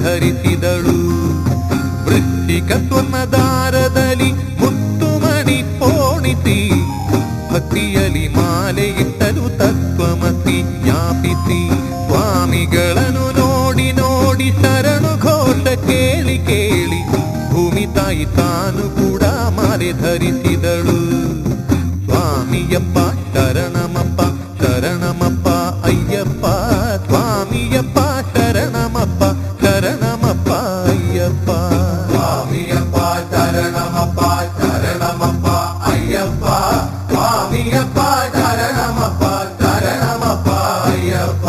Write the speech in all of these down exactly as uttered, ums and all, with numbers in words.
ಧರಿಸಿದಳು. ವೃಶ್ಚಿಕ ಸ್ವರ್ಣದಾರದಲ್ಲಿ ಮುತ್ತುಮಣಿ ಪೋಣಿಸಿ ಭಕ್ತಿಯಲಿ ಮಾಲೆ ಇಟ್ಟಲು ತತ್ವಮಸಿ ಜ್ಞಾಪಿಸಿ. ಸ್ವಾಮಿಗಳನ್ನು ನೋಡಿ ನೋಡಿ ಶರಣು ಘೋಷ ಕೇಳಿ ಕೇಳಿ ಭೂಮಿ ತಾಯಿ ತಾನು ಕೂಡ ಮಾಲೆ ಧರಿಸಿದಳು. ಸ್ವಾಮಿಯಪ್ಪ ಶರಣಮಪ್ಪ ಶರಣಮಪ್ಪ ಅಯ್ಯಪ್ಪ, ಸ್ವಾಮಿಯಪ್ಪ ಶರಣಮಪ್ಪ ಶರಣಮಪ್ಪ ಅಯ್ಯಪ್ಪ. ಸ್ವಾಮಿಯಪ್ಪ ಶರಣಮಪ್ಪ ಶರಣಮಪ್ಪ ಅಯ್ಯಪ್ಪ, ಸ್ವಾಮಿಯಪ್ಪ ಶರಣಮಪ್ಪ ಶರಣಮಪ್ಪ ಅಯ್ಯಪ್ಪ.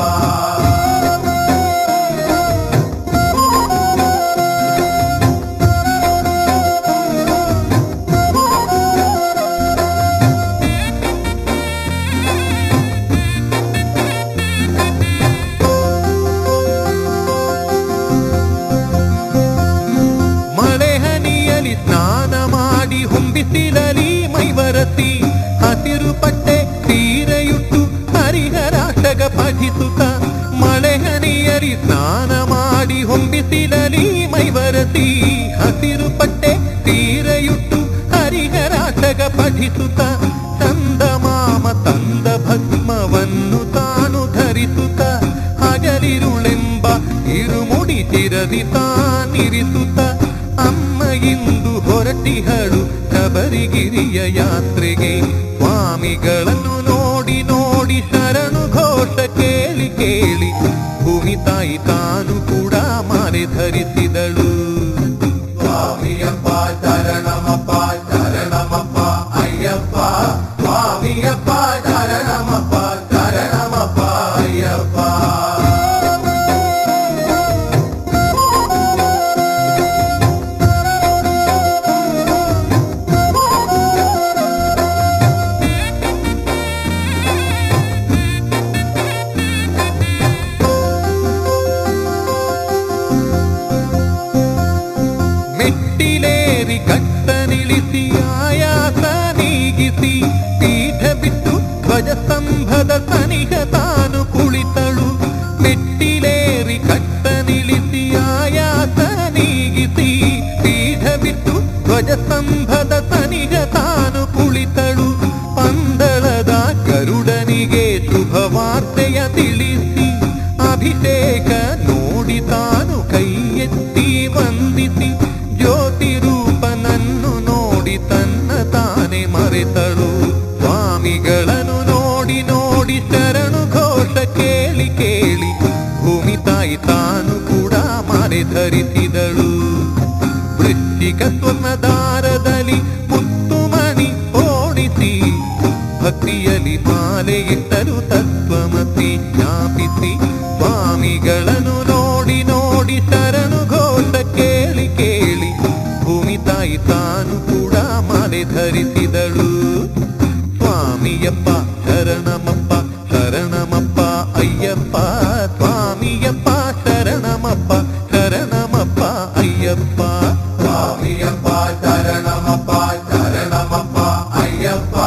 ಬಿಸಿಲಲಿ ಮೈವರಸಿ ಹಸಿರು ಪಟ್ಟೆ ಸೀರೆಯುಟ್ಟು ಹರಿಹರಾಷ್ಟಗ ಪಠಿಸುತ್ತ ಮಳೆ ಹನಿಯರಿ ಸ್ನಾನ ಮಾಡಿ ಹೊಂಬಿಸಿಲಲಿ ಮೈವರಸಿ ಹಸಿರು ಪಟ್ಟೆ ಸೀರೆಯುಟ್ಟು ಹರಿಹರಾಷ್ಟಗ ಪಠಿಸುತ್ತ ಚಂದ ಮಾಮ ತಂದ ಭಸ್ಮವನ್ನು ತಾನು ಧರಿಸುತ್ತ ಹಗಲಿರುಳೆಂಬ ಇರುಮುಡಿ ಚಿರದಿ ತಾನಿರಿಸುತ್ತ ಅಮ್ಮ ಇಂದು ಹೊರಟಿಹಳು ಶಬರಿಗಿರಿಯ ಯಾತ್ರೆಗೆ. ಸ್ವಾಮಿಗಳನ್ನು ನೋಡಿ ನೋಡಿ ಶರಣು ಘೋಷ ಕೇಳಿ ಕೇಳಿ ಭೂಮಿ ತಾಯಿ ತಾನು ಕೂಡ ಮಾಲೆ ಧರಿಸಿದಳು. ಸ್ವಾಮಿಯಪ್ಪ ಶರಣಮಪ್ಪ ಶರಣಮಪ್ಪ ಅಯ್ಯಪ್ಪ, ಸ್ವಾಮಿಯಪ್ಪ ಶರಣಮಪ್ಪ ಶರಣಮಪ್ಪ ಅಯ್ಯಪ್ಪ. ಮೆಟ್ಟಿಲೇರಿ ಕಟ್ಟ ನಿಲ್ಲಿಸಿ ಆಯಾಸ ನೀಗಿಸಿ ಪೀಠ ಬಿಟ್ಟು ಧ್ವಜ ಸ್ತಂಭದ ಸನಿಹ ತಾನು ಕುಳಿತಳು. ಮೆಟ್ಟಿಲೇರಿ ಕಟ್ಟ ನಿಲ್ಲಿಸಿ ಆಯಾಸ ನೀಗಿಸಿ ಪೀಠ ಬಿಟ್ಟು ಧ್ವಜ ಸ್ತಂಭದ ಸನಿಹ ತಾನು ಕುಳಿತಳು. ಪಂದಳದ ಗರುಡನಿಗೆ ಶುಭ ವಾರ್ತೆಯ ತಿಳಿಸಿ ಅಭಿಷೇಕ ನೋಡಿ ತಾನು ಕೈ ಎತ್ತಿ ವಂದಿಸಿ ಜ್ಯೋತಿ ರೂಪನನ್ನು ನೋಡಿ ತನ್ನ ತಾನೆ ಮರೆತಳು. ಸ್ವಾಮಿಗಳನ್ನು ನೋಡಿ ನೋಡಿ ಶರಣು ಘೋಷ ಕೇಳಿ ಕೇಳಿ ಭೂಮಿ ತಾಯಿ ತಾನು ಕೂಡ ಮಾಲೆ ಧರಿಸಿದಳು. ವೃಶ್ಚಿಕ ಸ್ವರ್ಣದಾರದಲ್ಲಿ ಮುತ್ತುಮಣಿ ಓಡಿಸಿ ಭಕ್ತಿಯಲಿ ಮಾಲೆ ಇಟ್ಟಲು ತತ್ವಮಸಿ ಜ್ಞಾಪಿಸಿ. ಸ್ವಾಮಿಗಳನ್ನು ನೋಡಿ ನೋಡಿ ಶರಣು ಘೋಷ ಕೇಳಿ ಕೇಳಿ ಭೂಮಿ ತಾಯಿ ತಾನು ಕೂಡ ಮಾಲೆ ಧರಿಸಿದಳು. ಸ್ವಾಮಿಯಪ್ಪ ಶರಣಮಪ್ಪ ಶರಣಮಪ್ಪ ಅಯ್ಯಪ್ಪ, ಸ್ವಾಮಿಯಪ್ಪ ಶರಣಮಪ್ಪ ಶರಣಮಪ್ಪ ಅಯ್ಯಪ್ಪ. ಸ್ವಾಮಿಯಪ್ಪ ಶರಣಮಪ್ಪ ಶರಣಮಪ್ಪ ಅಯ್ಯಪ್ಪ,